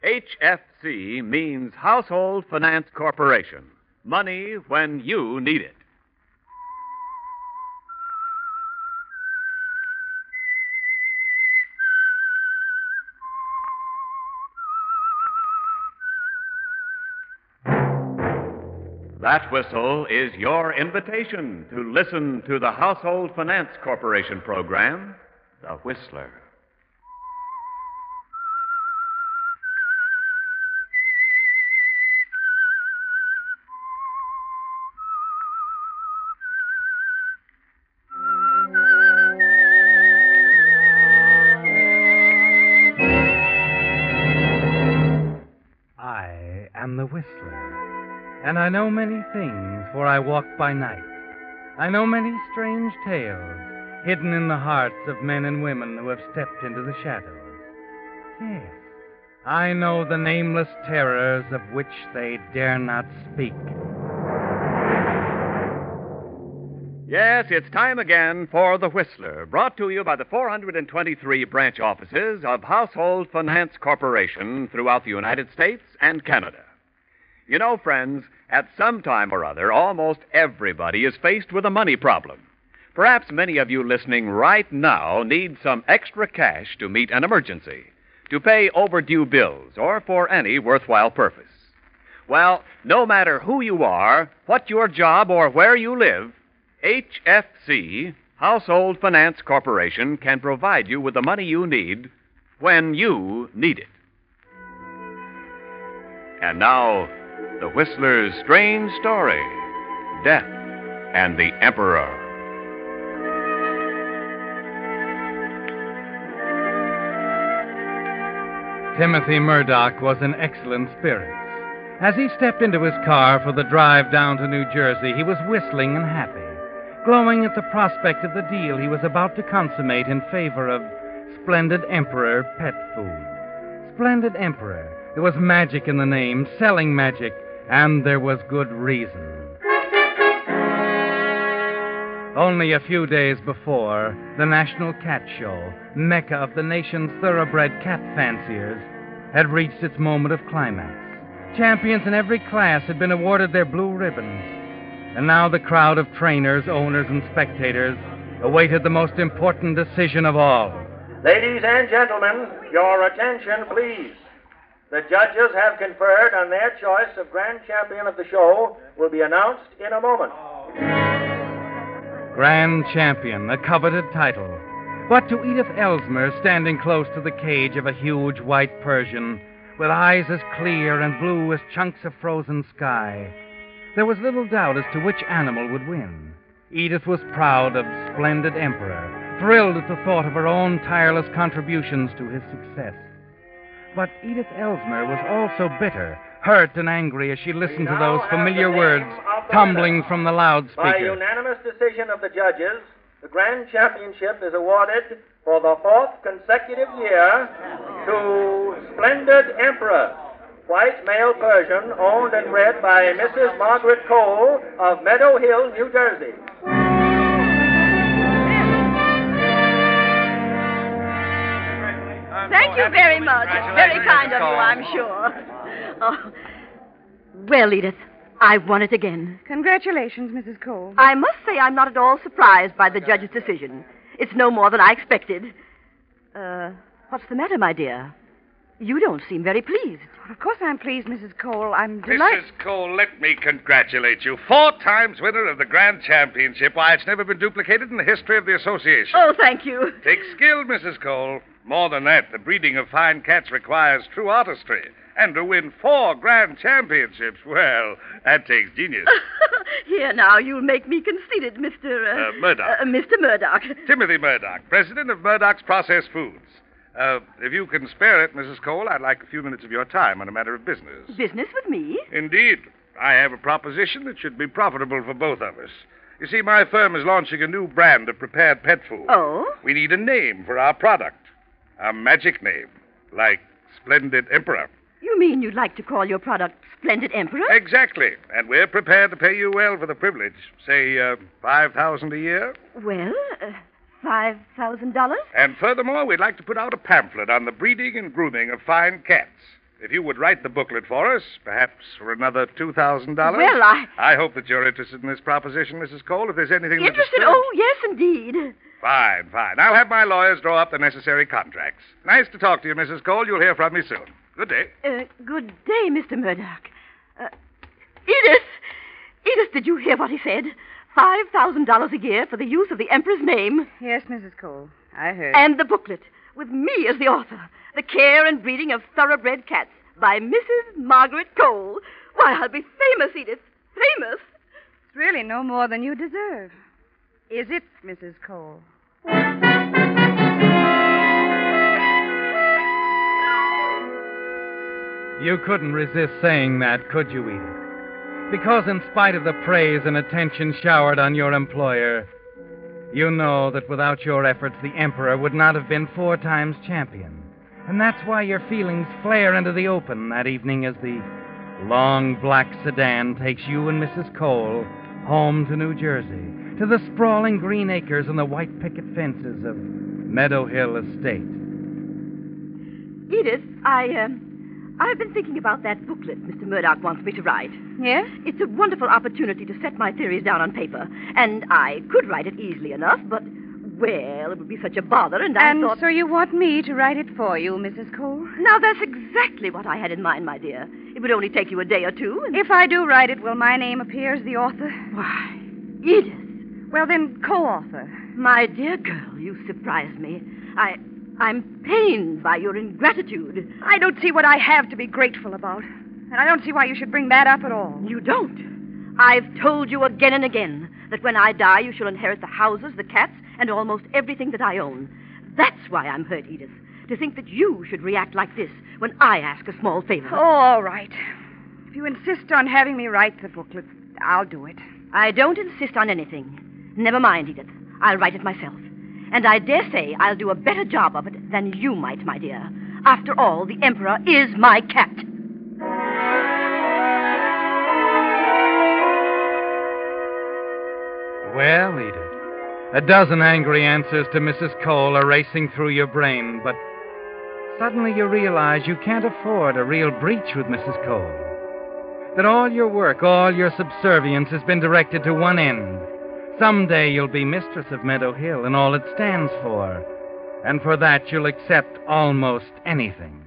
HFC means Household Finance Corporation. Money when you need it. That whistle is your invitation to listen to the Household Finance Corporation program, The Whistler. I am the Whistler. And I know many things, for I walk by night. I know many strange tales, hidden in the hearts of men and women who have stepped into the shadows. Yes, I know the nameless terrors of which they dare not speak. Yes, it's time again for The Whistler, brought to you by the 423 branch offices of Household Finance Corporation throughout the United States and Canada. You know, friends, at some time or other, almost everybody is faced with a money problem. Perhaps many of you listening right now need some extra cash to meet an emergency, to pay overdue bills, or for any worthwhile purpose. Well, no matter who you are, what your job, or where you live, HFC, Household Finance Corporation, can provide you with the money you need when you need it. And now, The Whistler's strange story, Death and the Emperor. Timothy Murdoch was in excellent spirits. As he stepped into his car for the drive down to New Jersey, he was whistling and happy, glowing at the prospect of the deal he was about to consummate in favor of Splendid Emperor Pet Food. Splendid Emperor. There was magic in the name, selling magic, and there was good reason. Only a few days before, the National Cat Show, mecca of the nation's thoroughbred cat fanciers, had reached its moment of climax. Champions in every class had been awarded their blue ribbons. And now the crowd of trainers, owners, and spectators awaited the most important decision of all. Ladies and gentlemen, your attention, please. The judges have conferred, and their choice of grand champion of the show will be announced in a moment. Grand champion, a coveted title. But to Edith Elsmer, standing close to the cage of a huge white Persian, with eyes as clear and blue as chunks of frozen sky, there was little doubt as to which animal would win. Edith was proud of Splendid Emperor, thrilled at the thought of her own tireless contributions to his success. But Edith Elsmer was also bitter, hurt and angry as she listened to those familiar words tumbling from the loudspeaker. By unanimous decision of the judges, the grand championship is awarded for the fourth consecutive year to Splendid Emperor, white male Persian, owned and bred by Mrs. Margaret Cole of Meadow Hill, New Jersey. Thank you very much. It's very kind of you, I'm sure. Oh. Well, Edith, I've won it again. Congratulations, Mrs. Cole. I must say I'm not at all surprised by the judge's decision. It's no more than I expected. What's the matter, my dear? You don't seem very pleased. Of course I'm pleased, Mrs. Cole. I'm delighted. Mrs. Cole, let me congratulate you. 4 times winner of the Grand Championship. Why, it's never been duplicated in the history of the association. Oh, thank you. Takes skill, Mrs. Cole. More than that, the breeding of fine cats requires true artistry. And to win 4 Grand Championships, well, that takes genius. Here now, you'll make me conceited, Mr. Murdoch. Mr. Murdoch. Timothy Murdoch, president of Murdoch's Processed Foods. If you can spare it, Mrs. Cole, I'd like a few minutes of your time on a matter of business. Business with me? Indeed. I have a proposition that should be profitable for both of us. You see, my firm is launching a new brand of prepared pet food. Oh? We need a name for our product. A magic name, like Splendid Emperor. You mean you'd like to call your product Splendid Emperor? Exactly. And we're prepared to pay you well for the privilege. Say, $5,000 a year? Well, $5,000? And furthermore, we'd like to put out a pamphlet on the breeding and grooming of fine cats. If you would write the booklet for us, perhaps for another $2,000. Well, I hope that you're interested in this proposition, Mrs. Cole. If there's anything Interested? that Oh, yes, indeed. Fine. I'll have my lawyers draw up the necessary contracts. Nice to talk to you, Mrs. Cole. You'll hear from me soon. Good day. Good day, Mr. Murdoch. Edith! Edith, did you hear what he said? $5,000 a year for the use of the Emperor's name. Yes, Mrs. Cole. I heard. And the booklet, with me as the author. The Care and Breeding of Thoroughbred Cats by Mrs. Margaret Cole. Why, I'll be famous, Edith. Famous. It's really no more than you deserve. Is it, Mrs. Cole? You couldn't resist saying that, could you, Edith? Because in spite of the praise and attention showered on your employer, you know that without your efforts, the Emperor would not have been 4 times champion. And that's why your feelings flare into the open that evening as the long black sedan takes you and Mrs. Cole home to New Jersey, to the sprawling green acres and the white picket fences of Meadow Hill Estate. Edith, I've been thinking about that booklet Mr. Murdoch wants me to write. Yes? It's a wonderful opportunity to set my theories down on paper. And I could write it easily enough, but, well, it would be such a bother, and I thought... so you want me to write it for you, Mrs. Cole? Now, that's exactly what I had in mind, my dear. It would only take you a day or two, and... If I do write it, will my name appear as the author? Why, Edith. Well, then, co-author. My dear girl, you surprise me. I'm pained by your ingratitude. I don't see what I have to be grateful about. And I don't see why you should bring that up at all. You don't? I've told you again and again that when I die, you shall inherit the houses, the cats, and almost everything that I own. That's why I'm hurt, Edith. To think that you should react like this when I ask a small favor. Oh, all right. If you insist on having me write the booklet, I'll do it. I don't insist on anything. Never mind, Edith. I'll write it myself. And I dare say I'll do a better job of it than you might, my dear. After all, the Emperor is my cat. Well, Edith, a dozen angry answers to Mrs. Cole are racing through your brain, but suddenly you realize you can't afford a real breach with Mrs. Cole. That all your work, all your subservience has been directed to one end. Someday you'll be mistress of Meadow Hill and all it stands for. And for that you'll accept almost anything.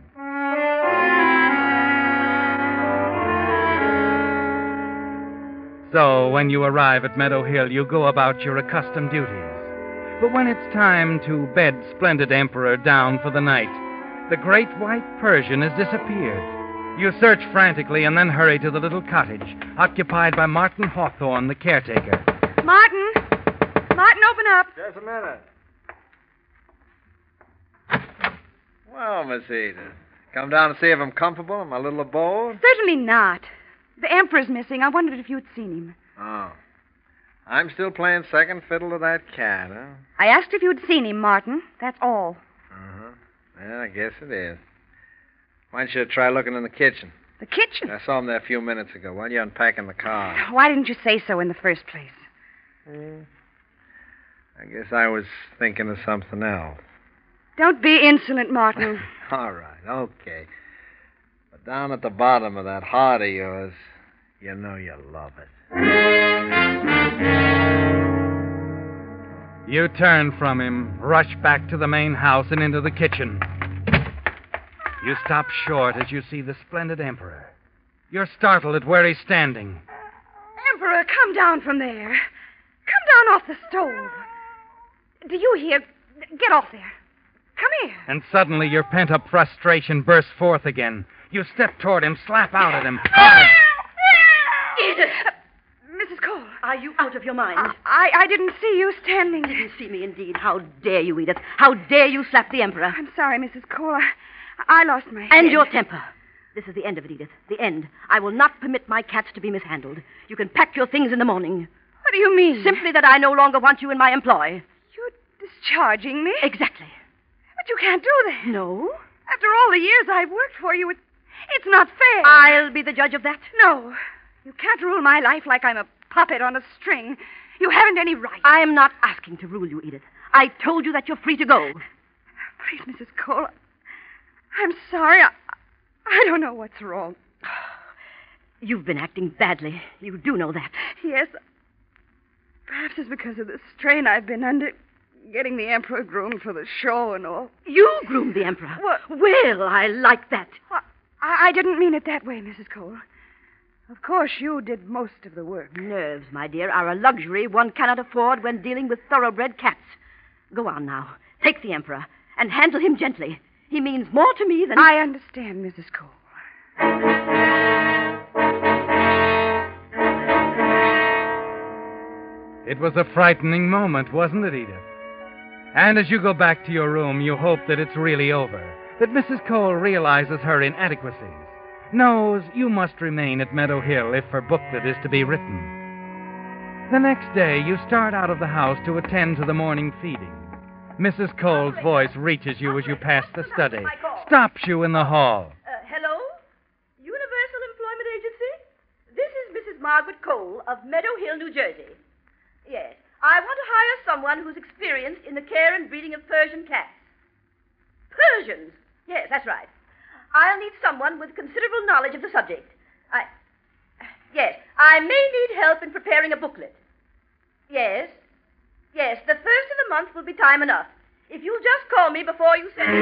So when you arrive at Meadow Hill, you go about your accustomed duties. But when it's time to bed splendid Emperor down for the night, the great white Persian has disappeared. You search frantically and then hurry to the little cottage occupied by Martin Hawthorne, the caretaker. Martin! Martin, open up. Just a minute. Well, Miss Edith, come down to see if I'm comfortable in my little abode? Certainly not. The Emperor's missing. I wondered if you'd seen him. Oh. I'm still playing second fiddle to that cat, huh? I asked if you'd seen him, Martin. That's all. Uh-huh. Well, I guess it is. Why don't you try looking in the kitchen? The kitchen? I saw him there a few minutes ago while you're unpacking the car. Why didn't you say so in the first place? I guess I was thinking of something else. Don't be insolent, Martin. All right, okay. But down at the bottom of that heart of yours, you know you love it. You turn from him, rush back to the main house and into the kitchen. You stop short as you see the splendid Emperor. You're startled at where he's standing. Emperor, come down from there. Come down off the stove. Do you hear? Get off there. Come here. And suddenly your pent-up frustration bursts forth again. You step toward him, slap out at him. Hard. Edith! Mrs. Cole. Are you out of your mind? I didn't see you standing. Didn't see me, indeed. How dare you, Edith? How dare you slap the Emperor? I'm sorry, Mrs. Cole. I lost my head. And your temper. This is the end of it, Edith. The end. I will not permit my cats to be mishandled. You can pack your things in the morning. What do you mean? Simply that I no longer want you in my employ. You're discharging me? Exactly. But you can't do that. No? After all the years I've worked for you, it's not fair. I'll be the judge of that. No. You can't rule my life like I'm a puppet on a string. You haven't any right. I'm not asking to rule you, Edith. I told you that you're free to go. Please, Mrs. Cole, I'm sorry. I don't know what's wrong. You've been acting badly. You do know that. Yes. Perhaps it's because of the strain I've been under, getting the Emperor groomed for the show and all. You groomed the Emperor? What? Well, I like that. I didn't mean it that way, Mrs. Cole. Of course, you did most of the work. Nerves, my dear, are a luxury one cannot afford when dealing with thoroughbred cats. Go on now. Take the Emperor and handle him gently. He means more to me than... I understand, Mrs. Cole. It was a frightening moment, wasn't it, Edith? And as you go back to your room, you hope that it's really over, that Mrs. Cole realizes her inadequacies, knows you must remain at Meadow Hill if her booklet is to be written. The next day, you start out of the house to attend to the morning feeding. Mrs. Cole's voice reaches you as you pass the study, stops you in the hall. Hello? Universal Employment Agency? This is Mrs. Margaret Cole of Meadow Hill, New Jersey. Yes, I want to hire someone who's experienced in the care and breeding of Persian cats. Persians? Yes, that's right. I'll need someone with considerable knowledge of the subject. Yes, I may need help in preparing a booklet. Yes, the first of the month will be time enough. If you'll just call me before you send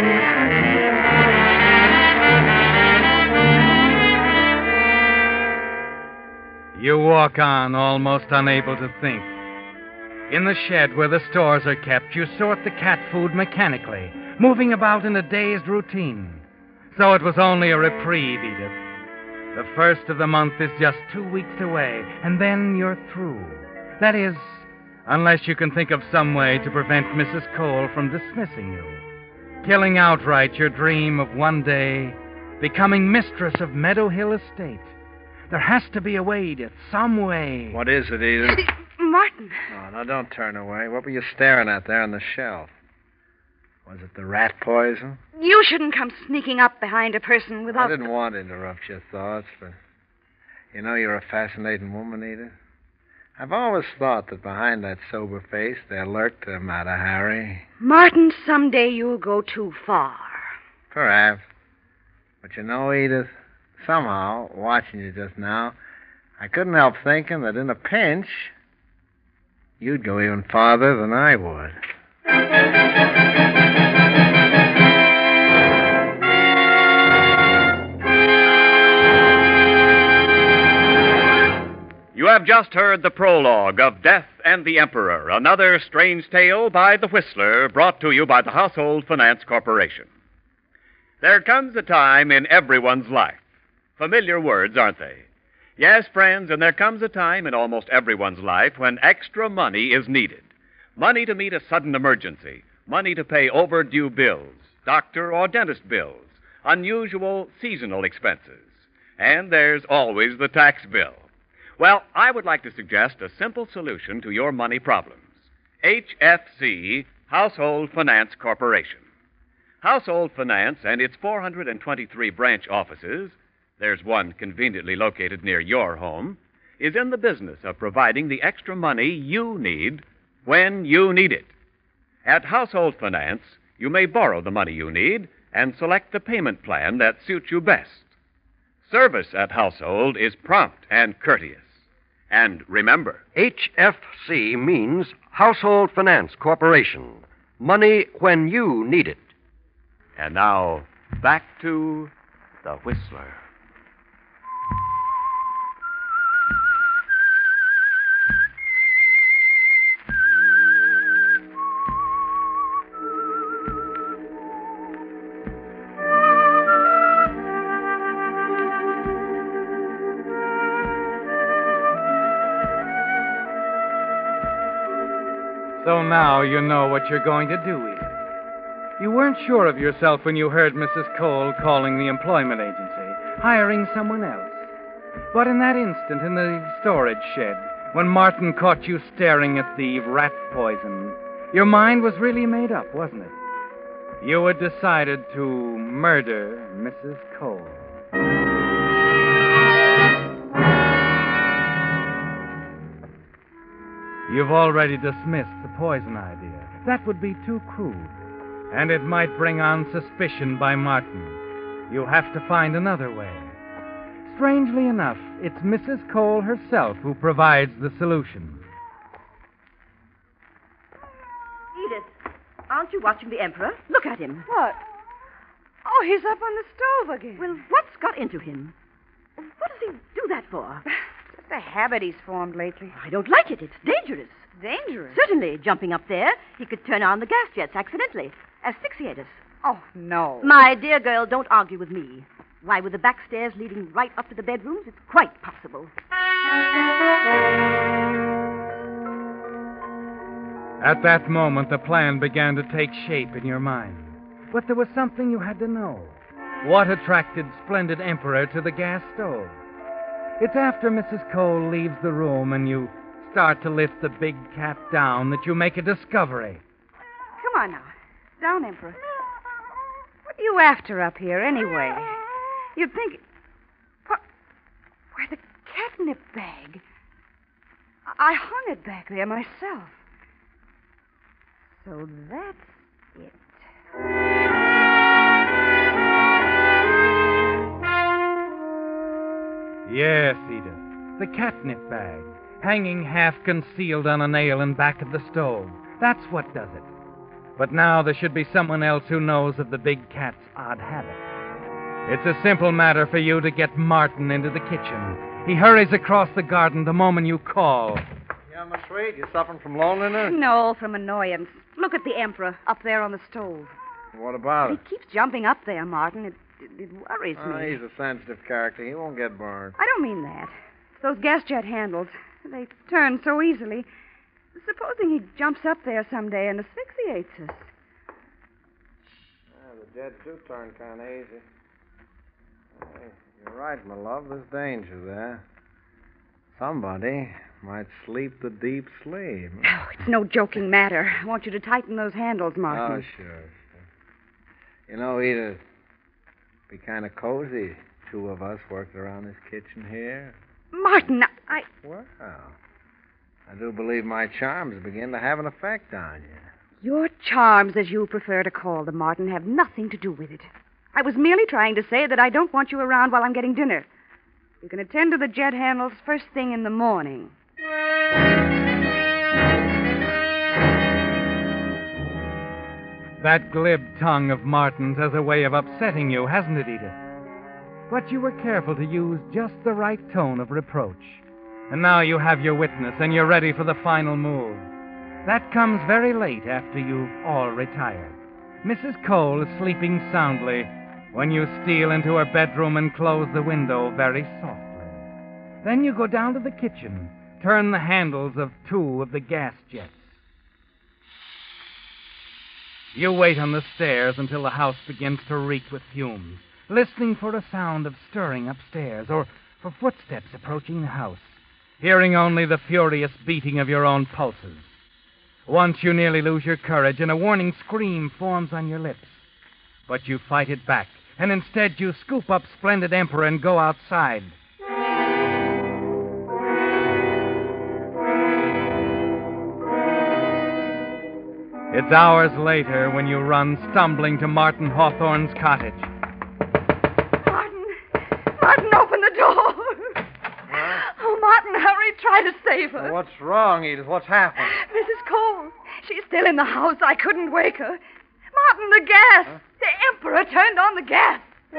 it. You walk on, almost unable to think. In the shed where the stores are kept, you sort the cat food mechanically, moving about in a dazed routine. So it was only a reprieve, Edith. The first of the month is just 2 weeks away, and then you're through. That is, unless you can think of some way to prevent Mrs. Cole from dismissing you, killing outright your dream of one day becoming mistress of Meadow Hill Estate. There has to be a way, Edith, some way. What is it, Edith? Martin. Oh, now, don't turn away. What were you staring at there on the shelf? Was it the rat poison? You shouldn't come sneaking up behind a person without... I didn't want to interrupt your thoughts, but... You know you're a fascinating woman, Edith. I've always thought that behind that sober face there lurked a Mata Hari. Martin, someday you'll go too far. Perhaps. But you know, Edith, somehow, watching you just now, I couldn't help thinking that in a pinch, you'd go even farther than I would. You have just heard the prologue of Death and the Emperor, another strange tale by The Whistler, brought to you by the Household Finance Corporation. There comes a time in everyone's life. Familiar words, aren't they? Yes, friends, and there comes a time in almost everyone's life when extra money is needed. Money to meet a sudden emergency. Money to pay overdue bills, doctor or dentist bills, unusual seasonal expenses. And there's always the tax bill. Well, I would like to suggest a simple solution to your money problems. HFC, Household Finance Corporation. Household Finance and its 423 branch offices, there's one conveniently located near your home, is in the business of providing the extra money you need when you need it. At Household Finance, you may borrow the money you need and select the payment plan that suits you best. Service at Household is prompt and courteous. And remember, HFC means Household Finance Corporation. Money when you need it. And now, back to The Whistler. So now you know what you're going to do, Edith. You weren't sure of yourself when you heard Mrs. Cole calling the employment agency, hiring someone else. But in that instant in the storage shed, when Martin caught you staring at the rat poison, your mind was really made up, wasn't it? You had decided to murder Mrs. Cole. You've already dismissed the poison idea. That would be too crude. And it might bring on suspicion by Martin. You'll have to find another way. Strangely enough, it's Mrs. Cole herself who provides the solution. Edith, aren't you watching the Emperor? Look at him. What? Oh, he's up on the stove again. Well, what's got into him? What does he do that for? It's a habit he's formed lately. I don't like it. It's dangerous. Dangerous? Certainly, jumping up there, he could turn on the gas jets accidentally, asphyxiate us. Oh, no. My dear girl, don't argue with me. Why, with the back stairs leading right up to the bedrooms, it's quite possible. At that moment, the plan began to take shape in your mind. But there was something you had to know. What attracted Splendid Emperor to the gas stove? It's after Mrs. Cole leaves the room and you start to lift the big cap down that you make a discovery. Come on now. Down, Emperor. What are you after up here, anyway? You'd think... Why, the catnip bag. I hung it back there myself. So that's it. Yes, Edith. The catnip bag, hanging half concealed on a nail in back of the stove. That's what does it. But now there should be someone else who knows of the big cat's odd habit. It's a simple matter for you to get Martin into the kitchen. He hurries across the garden the moment you call. Yeah, Miss Reed, you suffering from loneliness? No, from annoyance. Look at the Emperor up there on the stove. What about He it? keeps jumping up there, Martin. It worries me. He's a sensitive character. He won't get burned. I don't mean that. It's those gas jet handles. They turn so easily. Supposing he jumps up there someday and asphyxiates us. Yeah, the jets do turn kind of easy. Hey, you're right, my love. There's danger there. Somebody might sleep the deep sleep. Oh, it's no joking matter. I want you to tighten those handles, Martin. Oh, sure. You know, Edith, be kind of cozy. Two of us worked around this kitchen here. Martin, I... Well, I do believe my charms begin to have an effect on you. Your charms, as you prefer to call them, Martin, have nothing to do with it. I was merely trying to say that I don't want you around while I'm getting dinner. You can attend to the jet handles first thing in the morning. That glib tongue of Martin's has a way of upsetting you, hasn't it, Edith? But you were careful to use just the right tone of reproach. And now you have your witness, and you're ready for the final move. That comes very late after you've all retired. Mrs. Cole is sleeping soundly when you steal into her bedroom and close the window very softly. Then you go down to the kitchen, turn the handles of 2 of the gas jets. You wait on the stairs until the house begins to reek with fumes, listening for a sound of stirring upstairs or for footsteps approaching the house, hearing only the furious beating of your own pulses. Once you nearly lose your courage and a warning scream forms on your lips. But you fight it back, and instead you scoop up Splendid Emperor and go outside. It's hours later when you run stumbling to Martin Hawthorne's cottage. Martin! Martin, open the door! Oh, Martin, hurry. Try to save her. What's wrong, Edith? What's happened? Mrs. Cole. She's still in the house. I couldn't wake her. Martin, the gas. Huh? The Emperor turned on the gas.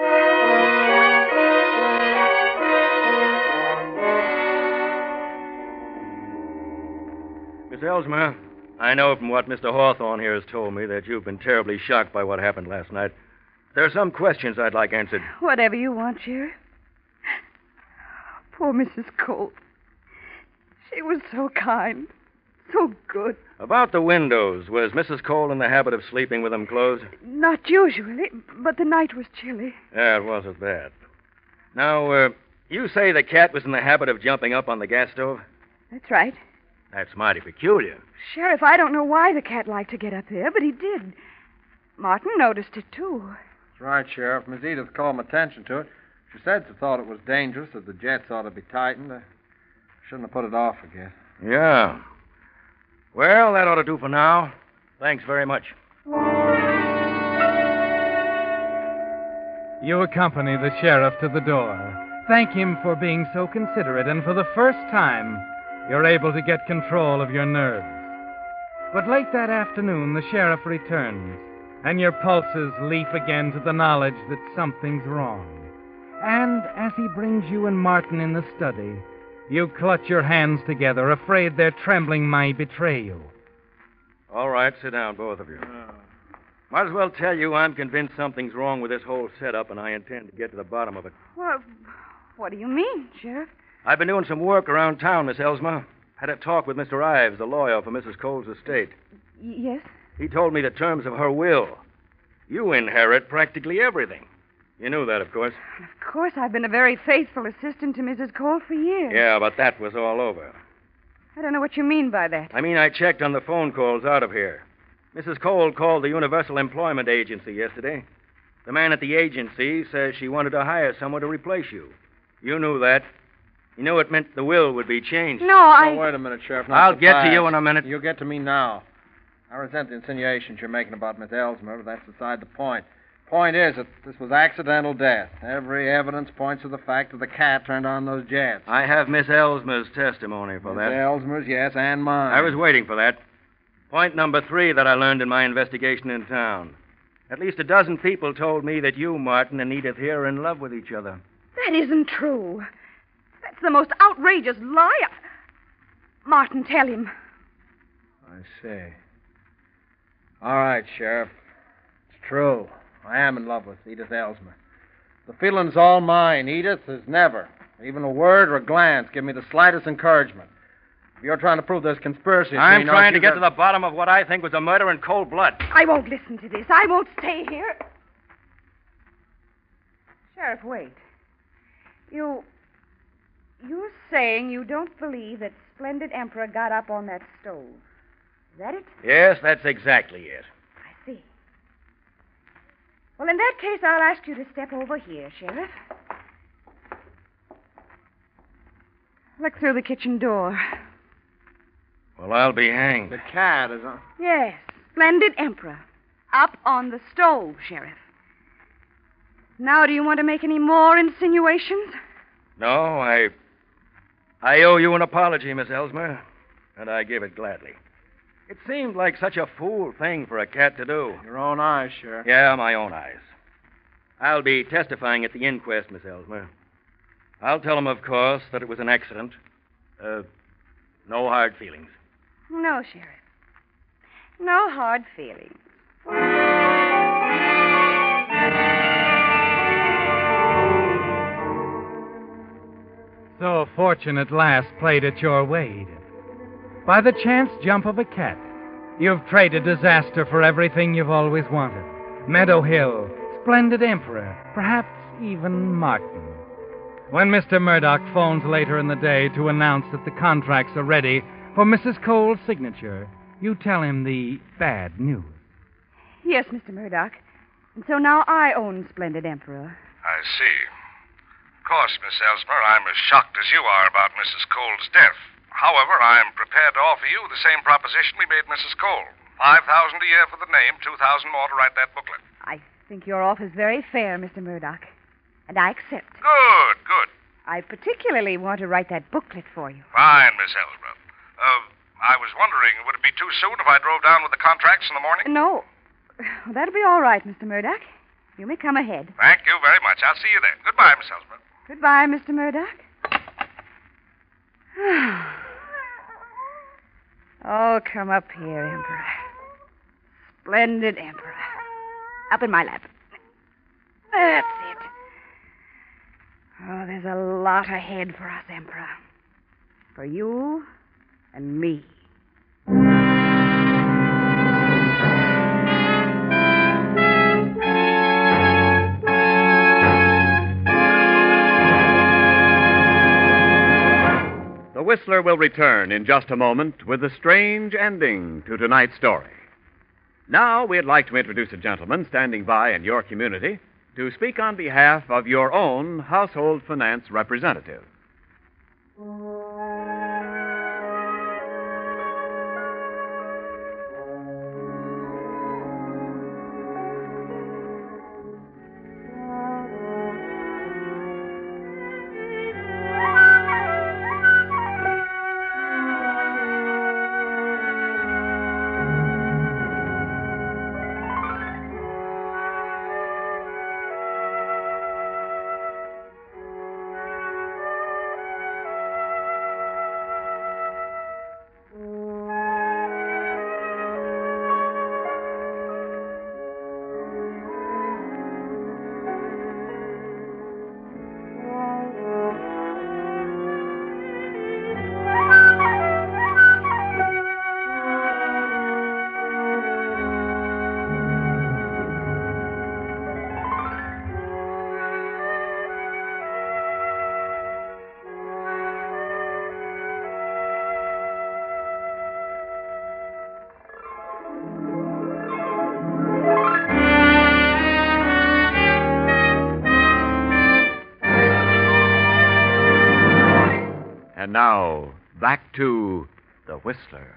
Miss Ellsmer, I know from what Mr. Hawthorne here has told me that you've been terribly shocked by what happened last night. There are some questions I'd like answered. Whatever you want, Sheriff. Poor Mrs. Cole. She was so kind. So good. About the windows, was Mrs. Cole in the habit of sleeping with them closed? Not usually, but the night was chilly. Yeah, it wasn't bad. Now, you say the cat was in the habit of jumping up on the gas stove? That's right. That's mighty peculiar. Sheriff, I don't know why the cat liked to get up there, but he did. Martin noticed it, too. That's right, Sheriff. Miss Edith called my attention to it. She said she thought it was dangerous, that the jets ought to be tightened. I shouldn't have put it off, I guess. Yeah. Well, that ought to do for now. Thanks very much. You accompany the sheriff to the door. Thank him for being so considerate, and for the first time, you're able to get control of your nerves. But late that afternoon, the sheriff returns, and your pulses leap again to the knowledge that something's wrong. And as he brings you and Martin in the study, you clutch your hands together, afraid their trembling might betray you. All right, sit down, both of you. Might as well tell you I'm convinced something's wrong with this whole setup, and I intend to get to the bottom of it. Well, what do you mean, Sheriff? I've been doing some work around town, Miss Elsmer. Had a talk with Mr. Ives, the lawyer for Mrs. Cole's estate. Yes? He told me the terms of her will. You inherit practically everything. You knew that, of course. Of course, I've been a very faithful assistant to Mrs. Cole for years. Yeah, but that was all over. I don't know what you mean by that. I mean, I checked on the phone calls out of here. Mrs. Cole called the Universal Employment Agency yesterday. The man at the agency says she wanted to hire someone to replace you. You knew that. You knew it meant the will would be changed. No, Oh, wait a minute, Sheriff. Not I'll so get fast. to you in a minute. You'll get to me now. I resent the insinuations you're making about Miss Elsmer, but that's beside the point. Point is that this was accidental death. Every evidence points to the fact that the cat turned on those jets. I have Miss Elsmer's testimony for that. Miss Elsmer's, yes, and mine. I was waiting for that. Point number 3 that I learned in my investigation in town. At least a dozen people told me that you, Martin, and Edith here are in love with each other. That isn't true. That's the most outrageous lie. Martin, tell him. I see. All right, Sheriff. It's true. I am in love with Edith Elsmer. The feeling's all mine. Edith has never, even a word or a glance, given me the slightest encouragement. If you're trying to prove there's conspiracy... I'm trying to get to the bottom of what I think was a murder in cold blood. I won't listen to this. I won't stay here. Sheriff, wait. You're saying you don't believe that Splendid Emperor got up on that stove. Is that it? Yes, that's exactly it. I see. Well, in that case, I'll ask you to step over here, Sheriff. Look through the kitchen door. Well, I'll be hanged. The cat is on... Yes, Splendid Emperor. Up on the stove, Sheriff. Now, do you want to make any more insinuations? No, I owe you an apology, Miss Elsmer, and I give it gladly. It seemed like such a fool thing for a cat to do. Your own eyes, Sheriff. Yeah, my own eyes. I'll be testifying at the inquest, Miss Elsmer. I'll tell them, of course, that it was an accident. No hard feelings. No, Sheriff. No hard feelings. So fortune at last played at your way, Edith. By the chance jump of a cat, you've traded disaster for everything you've always wanted. Meadow Hill, Splendid Emperor, perhaps even Martin. When Mr. Murdoch phones later in the day to announce that the contracts are ready for Mrs. Cole's signature, you tell him the bad news. Yes, Mr. Murdoch. And so now I own Splendid Emperor. I see. Of course, Miss Elsmer, I'm as shocked as you are about Mrs. Cole's death. However, I am prepared to offer you the same proposition we made Mrs. Cole. $5,000 a year for the name, $2,000 more to write that booklet. I think your offer is very fair, Mr. Murdoch. And I accept. Good, good. I particularly want to write that booklet for you. Fine, Miss Elsmer. I was wondering, would it be too soon if I drove down with the contracts in the morning? No. Well, that'll be all right, Mr. Murdoch. You may come ahead. Thank you very much. I'll see you then. Goodbye, Miss Elsmer. Goodbye, Mr. Murdoch. Oh, come up here, Emperor. Splendid Emperor. Up in my lap. That's it. Oh, there's a lot ahead for us, Emperor. For you and me. The Whistler will return in just a moment with a strange ending to tonight's story. Now, we'd like to introduce a gentleman standing by in your community to speak on behalf of your own household finance representative. And now, back to The Whistler.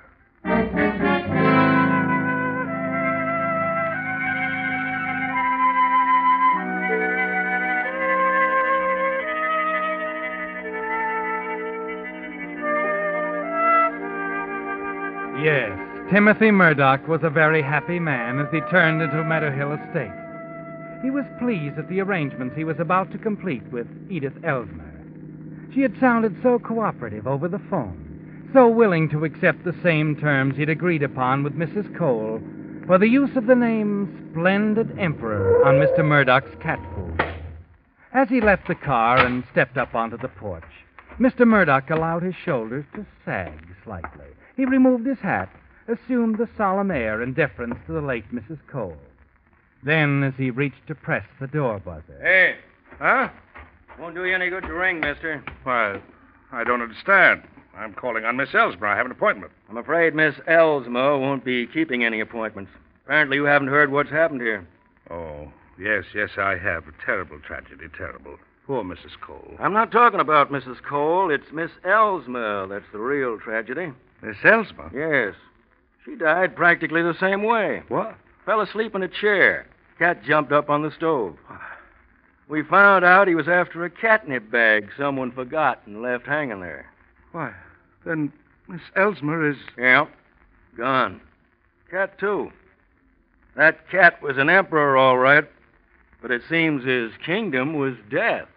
Yes, Timothy Murdoch was a very happy man as he turned into Meadow Hill Estate. He was pleased at the arrangements he was about to complete with Edith Elsmer. She had sounded so cooperative over the phone, so willing to accept the same terms he'd agreed upon with Mrs. Cole for the use of the name Splendid Emperor on Mr. Murdoch's cat food. As he left the car and stepped up onto the porch, Mr. Murdoch allowed his shoulders to sag slightly. He removed his hat, assumed the solemn air in deference to the late Mrs. Cole. Then, as he reached to press the door buzzer... Hey, huh? Won't do you any good to ring, mister. Why, I don't understand. I'm calling on Miss Elsmer. I have an appointment. I'm afraid Miss Elsmer won't be keeping any appointments. Apparently you haven't heard what's happened here. Oh, yes, I have. A terrible tragedy, terrible. Poor Mrs. Cole. I'm not talking about Mrs. Cole. It's Miss Elsmer that's the real tragedy. Miss Elsmer? Yes. She died practically the same way. What? Fell asleep in a chair. Cat jumped up on the stove. We found out he was after a catnip bag someone forgot and left hanging there. Why, then Miss Elsmer is... Yeah, gone. Cat, too. That cat was an emperor, all right, but it seems his kingdom was death.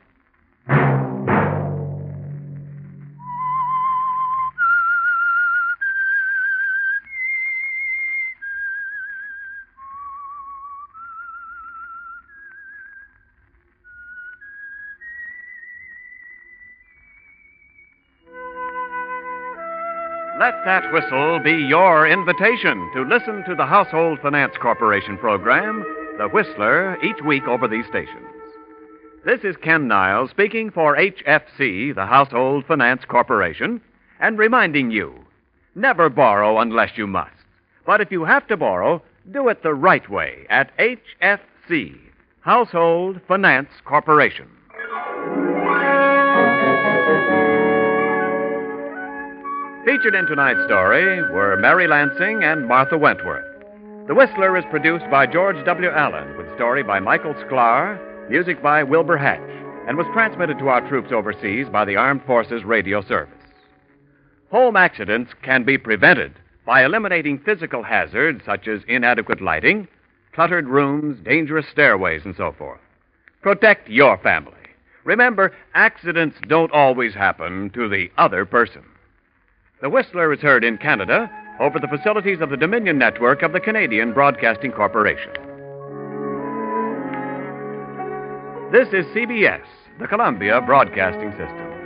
Let that whistle be your invitation to listen to the Household Finance Corporation program, The Whistler, each week over these stations. This is Ken Niles speaking for HFC, the Household Finance Corporation, and reminding you, never borrow unless you must. But if you have to borrow, do it the right way at HFC, Household Finance Corporation. Featured in tonight's story were Mary Lansing and Martha Wentworth. The Whistler is produced by George W. Allen, with story by Michael Sklar, music by Wilbur Hatch, and was transmitted to our troops overseas by the Armed Forces Radio Service. Home accidents can be prevented by eliminating physical hazards such as inadequate lighting, cluttered rooms, dangerous stairways, and so forth. Protect your family. Remember, accidents don't always happen to the other person. The Whistler is heard in Canada over the facilities of the Dominion Network of the Canadian Broadcasting Corporation. This is CBS, the Columbia Broadcasting System.